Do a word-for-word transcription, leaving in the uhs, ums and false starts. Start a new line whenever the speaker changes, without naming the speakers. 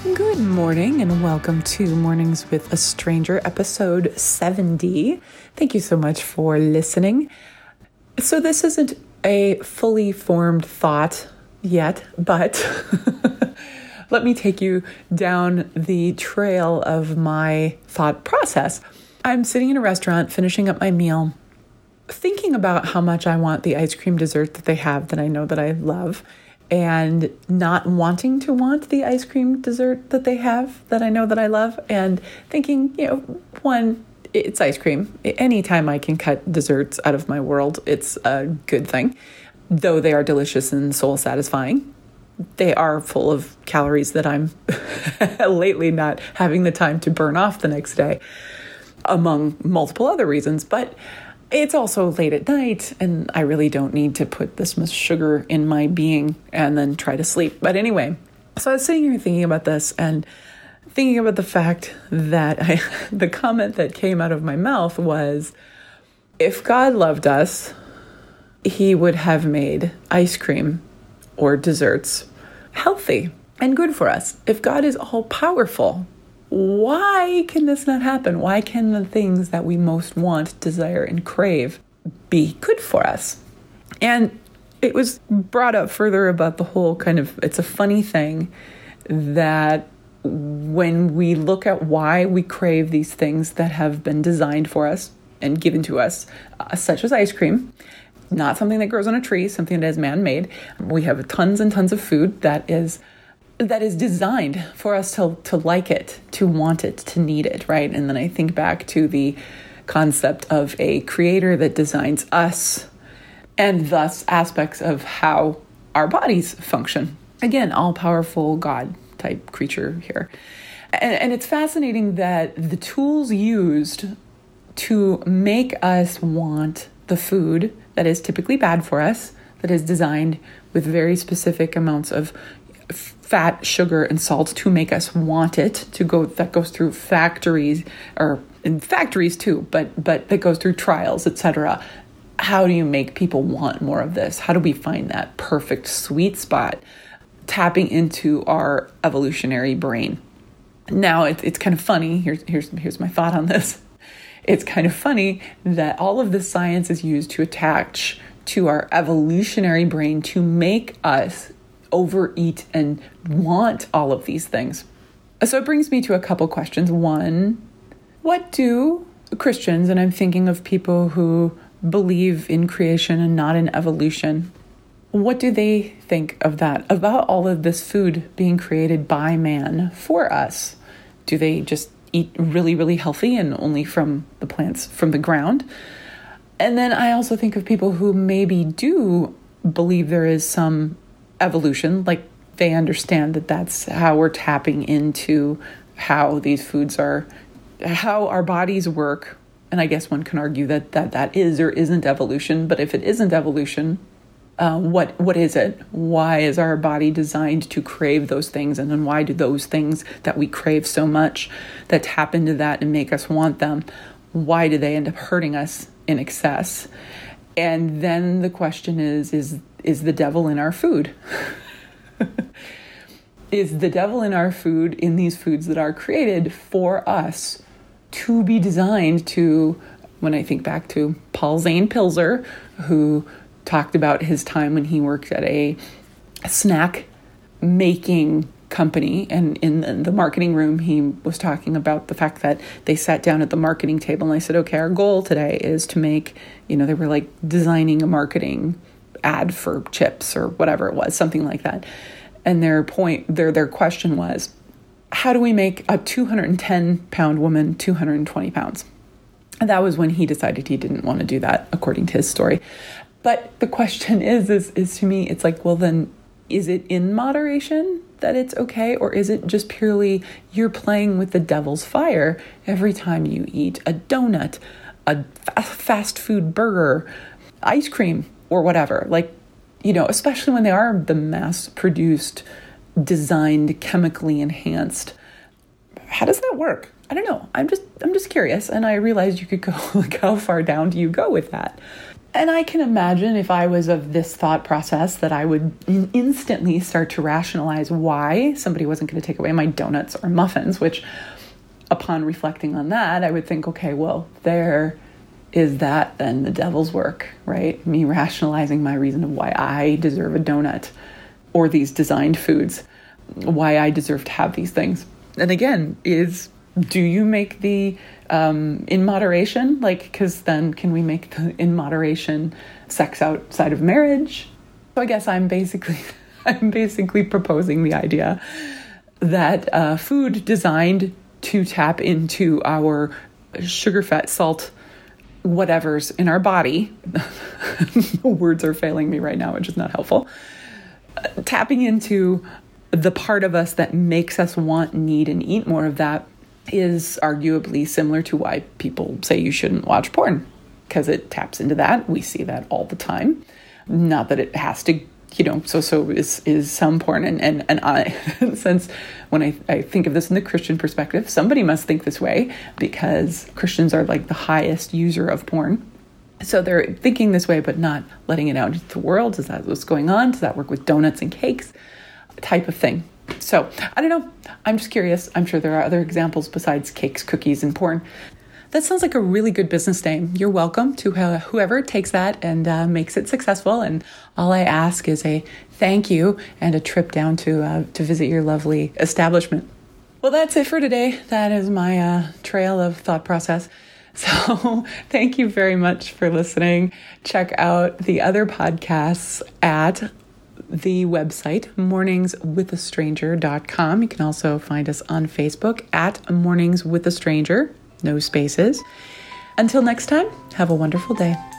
Good morning and welcome to Mornings with a Stranger, episode seventy. Thank you so much for listening. So this isn't a fully formed thought yet, but let me take you down the trail of my thought process. I'm sitting in a restaurant, finishing up my meal, thinking about how much I want the ice cream dessert that they have that I know that I love, and not wanting to want the ice cream dessert that they have that I know that I love, and thinking, you know, one, it's ice cream. Anytime I can cut desserts out of my world, it's a good thing. Though they are delicious and soul satisfying, they are full of calories that I'm lately not having the time to burn off the next day, among multiple other reasons. But it's also late at night, and I really don't need to put this much sugar in my being and then try to sleep. But anyway, so I was sitting here thinking about this and thinking about the fact that I, the comment that came out of my mouth was, if God loved us, he would have made ice cream or desserts healthy and good for us. If God is all powerful, why can this not happen? Why can the things that we most want, desire, and crave be good for us? And it was brought up further about the whole kind of, it's a funny thing that when we look at why we crave these things that have been designed for us and given to us, uh, such as ice cream, not something that grows on a tree, something that is man-made. We have tons and tons of food that is that is designed for us to, to like it, to want it, to need it, right? And then I think back to the concept of a creator that designs us and thus aspects of how our bodies function. Again, all-powerful God type creature here. And, and it's fascinating that the tools used to make us want the food that is typically bad for us, that is designed with very specific amounts of fat, sugar, and salt to make us want it, to go, that goes through factories, or in factories too, but but that goes through trials, et cetera. How do you make people want more of this? How do we find that perfect sweet spot? Tapping into our evolutionary brain. Now, it, it's kind of funny. Here's here's here's my thought on this. It's kind of funny that all of this science is used to attach to our evolutionary brain to make us overeat and want all of these things. So it brings me to a couple questions. One, what do Christians, and I'm thinking of people who believe in creation and not in evolution, what do they think of that, about all of this food being created by man for us? Do they just eat really, really healthy and only from the plants from the ground? And then I also think of people who maybe do believe there is some evolution, like they understand that that's how we're tapping into how these foods are, how our bodies work. And I guess one can argue that that, that is or isn't evolution. But if it isn't evolution, uh, what what is it? Why is our body designed to crave those things? And then why do those things that we crave so much, that tap into that and make us want them, why do they end up hurting us in excess? And then the question is, is, is the devil in our food? Is the devil in our food, in these foods that are created for us to be designed to, when I think back to Paul Zane Pilzer, who talked about his time when he worked at a snack making company, and in the marketing room, he was talking about the fact that they sat down at the marketing table and I said, okay, our goal today is to make, you know, they were like designing a marketing ad for chips or whatever it was, something like that. And their point, their, their question was, how do we make a two hundred ten pound woman two hundred twenty pounds? And that was when he decided he didn't want to do that, according to his story. But the question is, is, is to me, it's like, well, then is it in moderation that it's okay? Or is it just purely you're playing with the devil's fire every time you eat a donut, a fast food burger, ice cream, or whatever? Like, you know, especially when they are the mass-produced, designed, chemically enhanced. How does that work? I don't know. I'm just I'm just curious. And I realized you could go, like, how far down do you go with that? And I can imagine if I was of this thought process that I would in- instantly start to rationalize why somebody wasn't going to take away my donuts or muffins, which upon reflecting on that, I would think, okay, well, there is that then the devil's work, right? Me rationalizing my reason of why I deserve a donut or these designed foods, why I deserve to have these things. And again, is do you make the um, in moderation? Like, because then can we make the in moderation sex outside of marriage? So I guess I'm basically I'm basically proposing the idea that uh, food designed to tap into our sugar, fat, salt, whatever's in our body. Words are failing me right now, which is not helpful. Uh, tapping into the part of us that makes us want, need, and eat more of that is arguably similar to why people say you shouldn't watch porn, because it taps into that. We see that all the time. Not that it has to, you know, so so is is some porn. And and, and I, since when I, I think of this in the Christian perspective, somebody must think this way because Christians are like the highest user of porn. So they're thinking this way, but not letting it out into the world. Is that what's going on? Does that work with donuts and cakes? Type of thing. So I don't know. I'm just curious. I'm sure there are other examples besides cakes, cookies, and porn. That sounds like a really good business name. You're welcome to uh, whoever takes that and uh, makes it successful. And all I ask is a thank you and a trip down to uh, to visit your lovely establishment. Well, that's it for today. That is my uh, trail of thought process. So thank you very much for listening. Check out the other podcasts at the website, mornings with a stranger dot com. You can also find us on Facebook at Mornings with a Stranger, no spaces. Until next time, have a wonderful day.